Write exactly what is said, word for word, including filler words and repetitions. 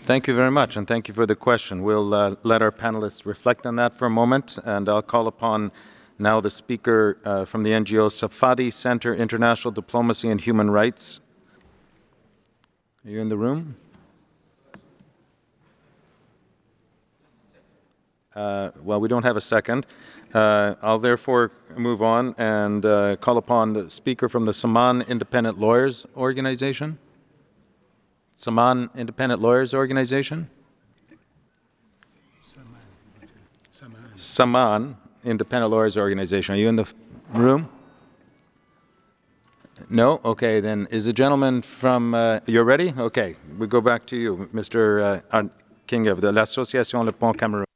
Thank you very much, and thank you for the question. We'll uh, let our panelists reflect on that for a moment, and I'll call upon now the speaker uh, from the N G O Safadi Center International Diplomacy and Human Rights. Are you in the room? Uh, well, we don't have a second. Uh, I'll therefore move on and uh, call upon the speaker from the Saman Independent Lawyers Organization. Saman Independent Lawyers Organization? Saman. Saman Independent Lawyers Organization. Are you in the room? No? Okay, then is the gentleman from, uh, you're ready? Okay, we go back to you, Mister Uh, King of the l'Association Le Pont Cameroun.